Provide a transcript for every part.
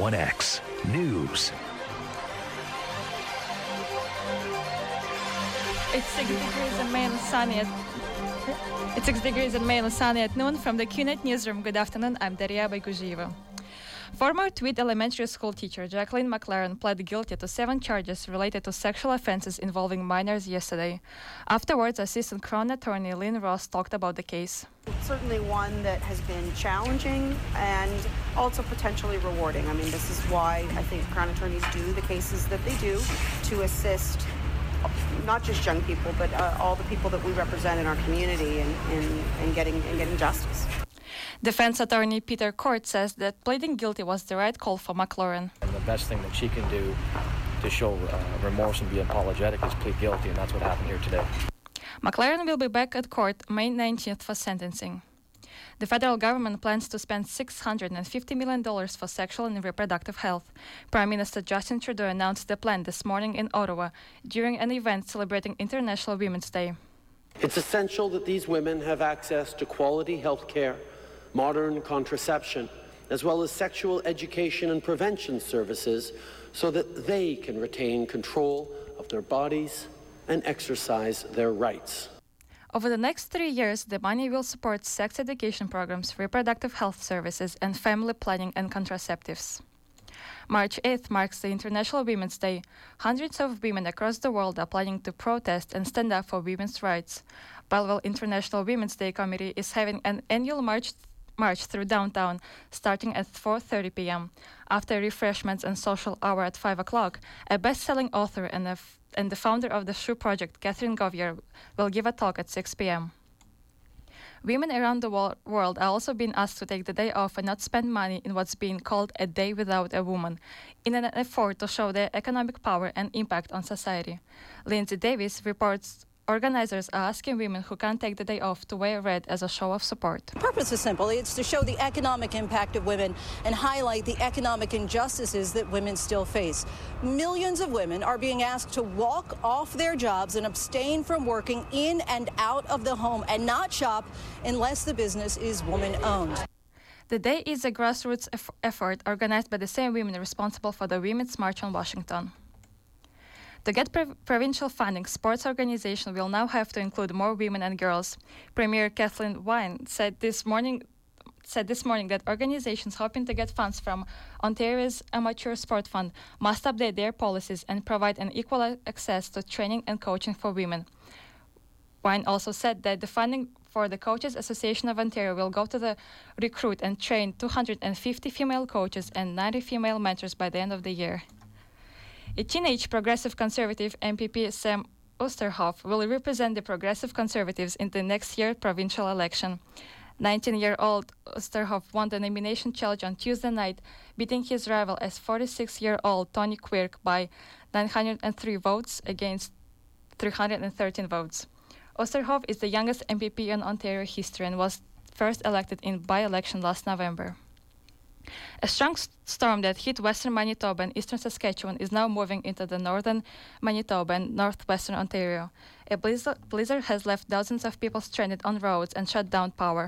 1X News. It's 6 degrees and mainly sunny at noon from the QNet newsroom. Good afternoon, I'm Daria Baiguzieva. Former Tweed Elementary School teacher Jacqueline McLaren pled guilty to 7 charges related to sexual offenses involving minors yesterday. Afterwards, Assistant Crown Attorney Lynn Ross talked about the case. Certainly one that has been challenging and also potentially rewarding. I mean, this is why I think Crown Attorneys do the cases that they do to assist not just young people, but all the people that we represent in our community in getting justice. Defense attorney Peter Court says that pleading guilty was the right call for McLaren. And the best thing that she can do to show remorse and be apologetic is plead guilty, and that's what happened here today. McLaren will be back at court May 19th for sentencing. The federal government plans to spend $650 million for sexual and reproductive health. Prime Minister Justin Trudeau announced the plan this morning in Ottawa during an event celebrating International Women's Day. It's essential that these women have access to quality health care, modern contraception, as well as sexual education and prevention services so that they can retain control of their bodies and exercise their rights. Over the next 3 years, the money will support sex education programs, reproductive health services, and family planning and contraceptives. March 8th marks the International Women's Day. Hundreds of women across the world are planning to protest and stand up for women's rights. Belleville International Women's Day Committee is having an annual march through downtown, starting at 4:30 p.m. After refreshments and social hour at 5 o'clock, a best-selling author and the founder of the Shoe Project, Catherine Govier, will give a talk at 6 p.m. Women around the world are also being asked to take the day off and not spend money in what's being called a day without a woman, in an effort to show their economic power and impact on society. Lindsay Davis reports organizers are asking women who can't take the day off to wear red as a show of support. The purpose is simple. It's to show the economic impact of women and highlight the economic injustices that women still face. Millions of women are being asked to walk off their jobs and abstain from working in and out of the home and not shop unless the business is woman-owned. The day is a grassroots effort organized by the same women responsible for the Women's March on Washington. To get provincial funding, sports organizations will now have to include more women and girls. Premier Kathleen Wynne said this morning that organizations hoping to get funds from Ontario's Amateur Sport Fund must update their policies and provide an equal access to training and coaching for women. Wynne also said that the funding for the Coaches Association of Ontario will go to the recruit and train 250 female coaches and 90 female mentors by the end of the year. A teenage Progressive Conservative MPP, Sam Oosterhoff, will represent the Progressive Conservatives in the next year's provincial election. 19-year-old Oosterhoff won the nomination challenge on Tuesday night, beating his rival as 46-year-old Tony Quirk by 903 votes against 313 votes. Oosterhoff is the youngest MPP in Ontario history and was first elected in by-election last November. A strong storm that hit western Manitoba and eastern Saskatchewan is now moving into the northern Manitoba and northwestern Ontario. A blizzard has left dozens of people stranded on roads and shut down power.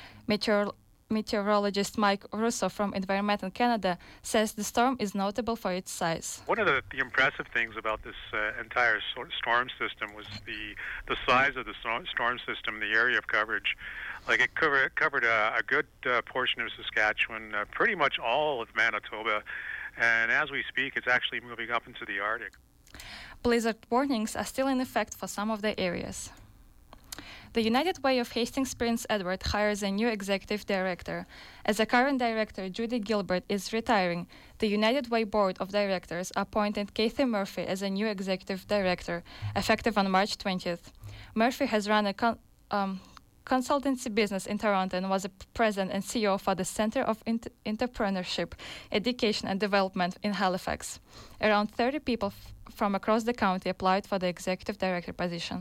Meteorologist Mike Russo from Environment Canada says the storm is notable for its size. One of the impressive things about this entire storm system was the size of the storm system, the area of coverage. Like it covered a good portion of Saskatchewan, pretty much all of Manitoba, and as we speak, it's actually moving up into the Arctic. Blizzard warnings are still in effect for some of the areas. The United Way of Hastings Prince Edward hires a new executive director. As the current director, Judy Gilbert, is retiring, the United Way Board of Directors appointed Kathy Murphy as a new executive director, effective on March 20th. Murphy has run a consultancy business in Toronto and was a president and CEO for the Center of Entrepreneurship, Education and Development in Halifax. Around 30 people from across the county applied for the executive director position.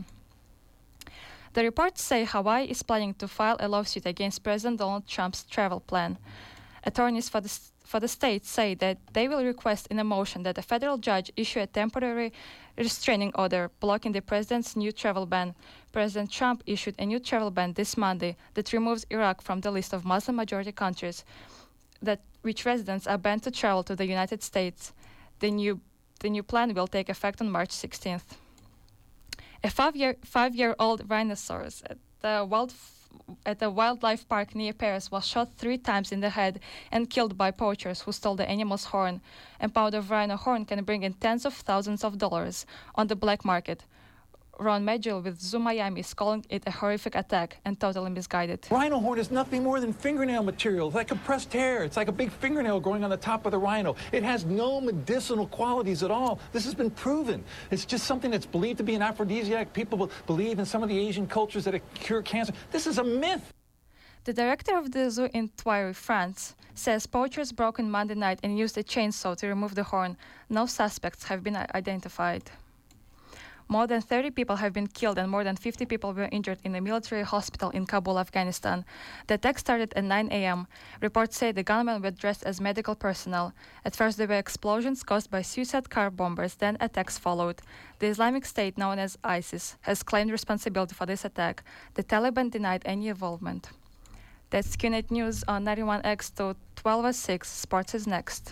The reports say Hawaii is planning to file a lawsuit against President Donald Trump's travel plan. Attorneys for the state say that they will request in a motion that a federal judge issue a temporary restraining order blocking the president's new travel ban. President Trump issued a new travel ban this Monday that removes Iraq from the list of Muslim-majority countries which residents are banned to travel to the United States. The new plan will take effect on March 16th. A five-year-old rhinoceros at a wildlife park near Paris was shot 3 times in the head and killed by poachers who stole the animal's horn. A pound of rhino horn can bring in tens of thousands of dollars on the black market. Ron Maggiel with Zoo Miami is calling it a horrific attack and totally misguided. Rhino horn is nothing more than fingernail material, like compressed hair. It's like a big fingernail growing on the top of the rhino. It has no medicinal qualities at all. This has been proven. It's just something that's believed to be an aphrodisiac. People believe in some of the Asian cultures that it cure cancer. This is a myth. The director of the zoo in Thoiry, France, says poachers broke in Monday night and used a chainsaw to remove the horn. No suspects have been identified. More than 30 people have been killed and more than 50 people were injured in a military hospital in Kabul, Afghanistan. The attack started at 9 a.m. Reports say the gunmen were dressed as medical personnel. At first there were explosions caused by suicide car bombers, then attacks followed. The Islamic State, known as ISIS, has claimed responsibility for this attack. The Taliban denied any involvement. That's QNet News on 91X to 12:06. Sports is next.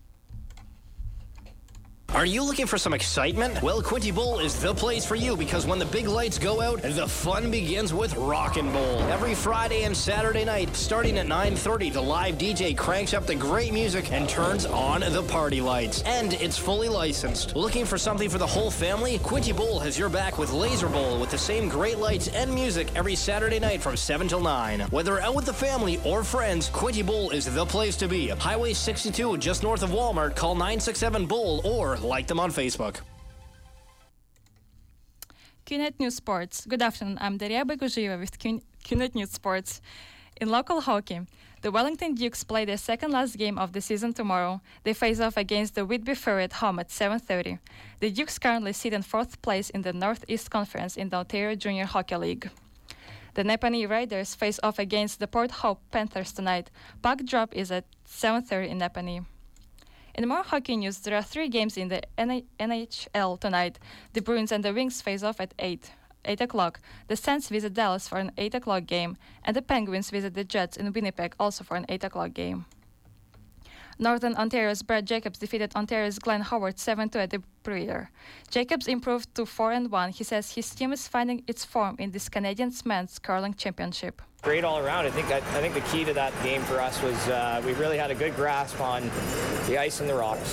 Are you looking for some excitement? Well, Quinty Bowl is the place for you because when the big lights go out, the fun begins with Rockin' Bowl. Every Friday and Saturday night, starting at 9:30, the live DJ cranks up the great music and turns on the party lights. And it's fully licensed. Looking for something for the whole family? Quinty Bowl has your back with Laser Bowl with the same great lights and music every Saturday night from 7 till 9. Whether out with the family or friends, Quinty Bowl is the place to be. Highway 62, just north of Walmart. Call 967-BOWL or like them on Facebook. QNet News Sports. Good afternoon. I'm Daria Beguzhieva with QNet News Sports. In local hockey, the Wellington Dukes play their second last game of the season tomorrow. They face off against the Whitby Fury at home at 7:30. The Dukes currently sit in 4th place in the Northeast Conference in the Ontario Junior Hockey League. The Napanee Raiders face off against the Port Hope Panthers tonight. Puck drop is at 7:30 in Napanee. In more hockey news, there are 3 games in the NHL tonight. The Bruins and the Wings face off at 8 o'clock. The Sens visit Dallas for an 8 o'clock game, and the Penguins visit the Jets in Winnipeg also for an 8 o'clock game. Northern Ontario's Brad Jacobs defeated Ontario's Glenn Howard 7-2 at the Breeder. Jacobs improved to 4-1. He says his team is finding its form in this Canadian men's curling championship. Great all around. I think the key to that game for us was we really had a good grasp on the ice and the rocks,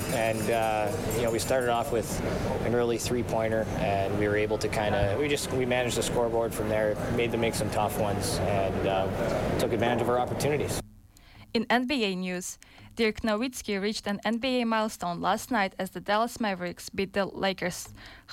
and we started off with an early 3-pointer, and we were able to we managed the scoreboard from there, made them make some tough ones, and took advantage of our opportunities. In NBA news, Dirk Nowitzki reached an NBA milestone last night as the Dallas Mavericks beat the Lakers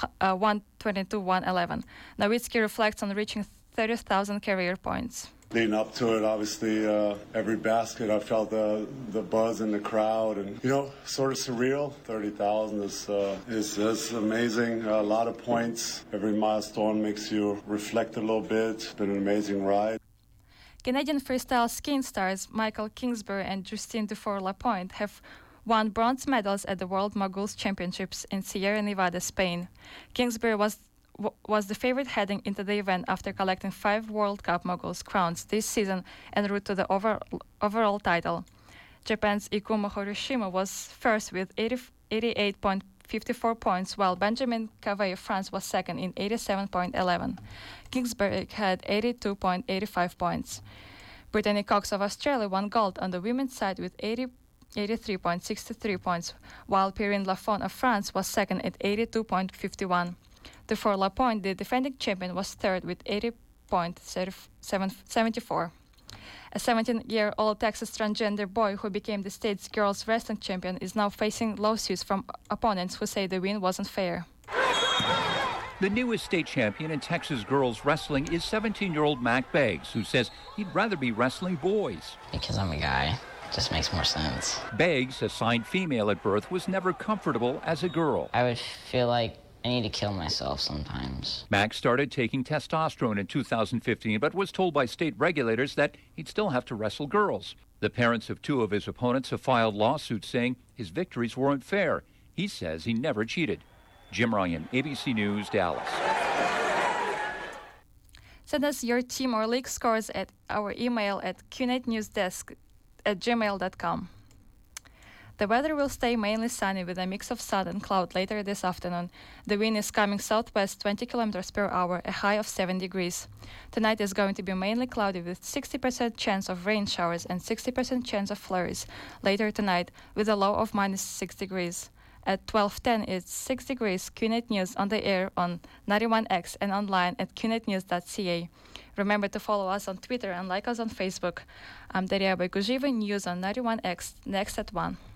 122-111. Nowitzki reflects on reaching 30,000 career points. Leading up to it, obviously, every basket, I felt the buzz in the crowd, and sort of surreal. 30,000 is amazing. A lot of points. Every milestone makes you reflect a little bit. It's been an amazing ride. Canadian freestyle skiing stars Michael Kingsbury and Justine Dufour-Lapointe have won bronze medals at the World Moguls Championships in Sierra Nevada, Spain. Kingsbury was the favorite heading into the event after collecting 5 World Cup Moguls crowns this season en route to the overall title. Japan's Ikumo Horishima was first with 88.54 points, while Benjamin Cavey of France was second in 87.11. Kingsbury had 82.85 points. Brittany Cox of Australia won gold on the women's side with 83.63 points, while Perrine Lafont of France was second at 82.51. Dufour-Lapointe, the defending champion, was third with 80.74. A 17-year-old Texas transgender boy who became the state's girls wrestling champion is now facing lawsuits from opponents who say the win wasn't fair. The newest state champion in Texas girls wrestling is 17-year-old Mac Beggs, who says he'd rather be wrestling boys. Because I'm a guy. Just makes more sense. Beggs, assigned female at birth, was never comfortable as a girl. I would feel like I need to kill myself sometimes. Max started taking testosterone in 2015, but was told by state regulators that he'd still have to wrestle girls. The parents of 2 of his opponents have filed lawsuits saying his victories weren't fair. He says he never cheated. Jim Ryan, ABC News, Dallas. Send us your team or league scores at our email at qnetnewsdesk @gmail.com. The weather will stay mainly sunny with a mix of sun and cloud later this afternoon. The wind is coming southwest 20 kilometers per hour, a high of 7 degrees. Tonight is going to be mainly cloudy with 60% chance of rain showers and 60% chance of flurries later tonight with a low of -6 degrees. At 12:10, it's 6 degrees. QNet News on the air on 91X and online at qnetnews.ca. Remember to follow us on Twitter and like us on Facebook. I'm Daria Boykuziva, News on 91X, next at 1.